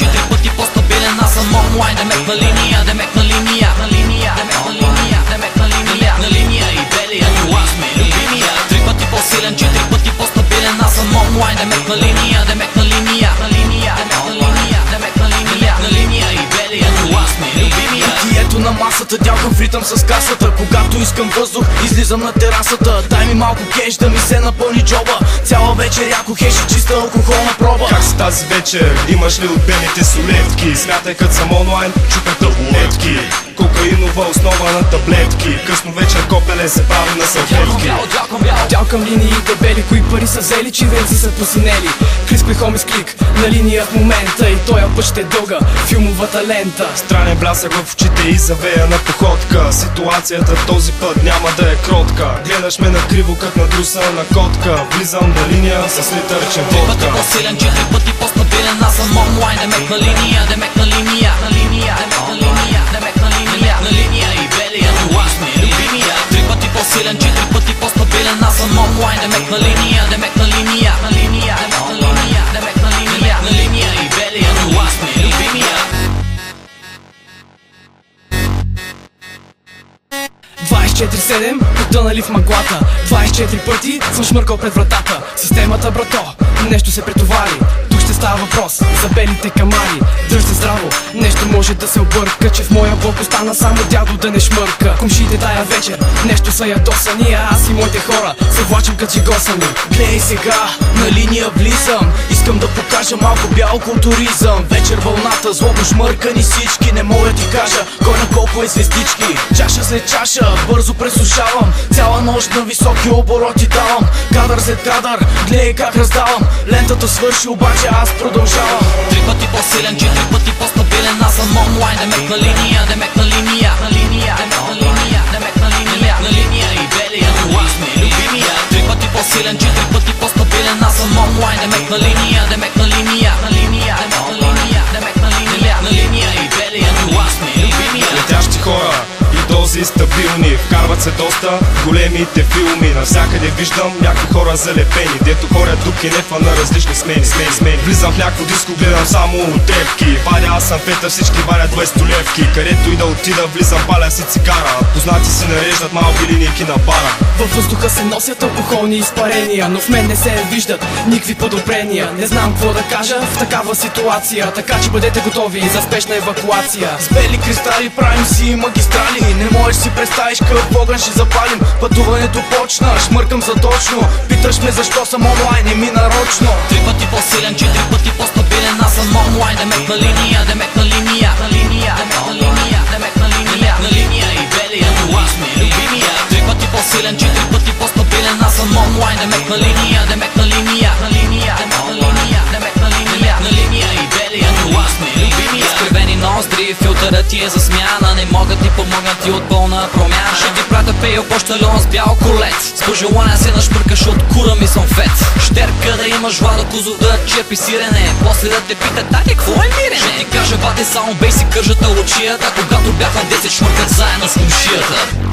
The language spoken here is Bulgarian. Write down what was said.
4 пъти по-стабилен. Аз съм онлайн, демек на линия, демек на линия, на линия, демек на линия, демек на линия, на линия и белия глас ми любимия. 3 пъти по-силен, 4 пъти по-стабилен. Аз съм онлайн, демек на линия, демек на линия, на линия, демек на линия, демек на линия, на линия и белия глас ми любимия. Ето на масата, дялкам в ритъм с касата. Когато искам въздух, излизам на терасата. Дай ми малко кеш да ми се напълни джоба. Цяла вечер яко хеш и чиста алкохолна проба. Как си тази вечер? Имаш ли от белите солетки? Смятай като съм онлайн, чупя таблетки. Кокаинова основа на таблетки. Късно вечер копеле се прави на салфетки. Дялкам линии дебели, кои пари са взели, чивенци са посинели. Криско и Хоми с клик на линия в момента. И тоя път ще е дълга филмовата лента. Странен блясък в очите и завеяна походка. Ситуацията този път няма да е кротка. Гледаш ме накриво като надрусана котка. Влизам на линия с литърче водка. 3 пъти по-силен, 4 пъти по-стабилен. Аз съм онлайн, демек на линия, демек на линия, на линия, демек на линия, демек на линия, на линия и белия глас ми любимия. 3 пъти по-силен, 4 пъти по-стабилен. Аз съм онлайн, демек на линия, демек на линия, на линия, демек на линия, демек на линия, на линия и белия глас ми любимия. 24/7, потънали в мъглата. 24 пъти съм шмъркал пред вратата. Системата, брато, нещо се претовари. Тук ще става въпрос за белите камари. Дръж се здраво, нещо може да се обърка. Че в моя блок остана само дядо да не шмърка. Комшите тая вечер, нещо са ядосани. А аз и моите хора се влачим като жигосани. Гледай сега, на линия влизам. Искам да покажа малко бял културизъм. Вечер вълната, злобно шмъркани всички. Не мога ти кажа кой на колко е звездички. Чаша след чаша, бързо пресушавам. Цяла нощ на високи обороти давам. Кадър след кадър, гледай как раздавам. Лентата свърши, обаче аз продължавам. 3 пъти по-силен, 4 пъти по-стабилен. Аз съм онлайн, демек на линия, демек на линия, на линия, демек на линия, демек на линия, на линия и белия глас ми любимия. 3 пъти по-силен, 4 пъти по-стабилен. Аз съм онлайн, демек на линия, демек на линия, на линия, демек на линия, демек на линия, на линия и белия глас ми любимия. Летящи хора и дози стабилни. Вкарват се доста големите филми. Навсякъде виждам някакви хора залепени, дето хорят тук и нефа на различни смени. Влизам в някакво диско, гледам само отрепки. Вадя аз съм Петър, всички вадят 20 левки. Където и да отида, влизам, паля си цигара. Познати си нареждат малки линейки на бара. Във въздуха се носят алкохолни изпарения, но в мен не се виждат никакви подобрения. Не знам какво да кажа в такава ситуация, така че бъдете готови за спешна евакуация. С бели кристали правим си магистрали. Не можеш си представиш какъв огън ще запалим. Пътуването почна, шмъркам задочно. Питаш ме защо съм онлайн, не ми нарочно. 3 пъти по-силен, 4 пъти по-стабилен. Аз съм онлайн, демек на линия, демек на линия, на линия, демек на линия, демек на линия, на линия и белия глас ми любимия. 3 пъти по-силен, 4 пъти по-стабилен. Аз съм онлайн, демек на линия, демек на линия, на линия, демек на линия, демек на линия, на линия и белия глас ми любимия. Изкривени ноздри, филтърът ти е за смяна. Не могат ни помогнат и от пълна промяна. Ще ти пратя пейо почтальон с бял колец. С пожелания се нашмъркаш от кура ми съм фец. Щерка да имаш Владо Козов да черпи сирене. После да те питат, таки, какво е мирене? Ще ти кажа, бате, само бейси кържата от чията. Когато бях на 10 шмъркат заедно с комшията.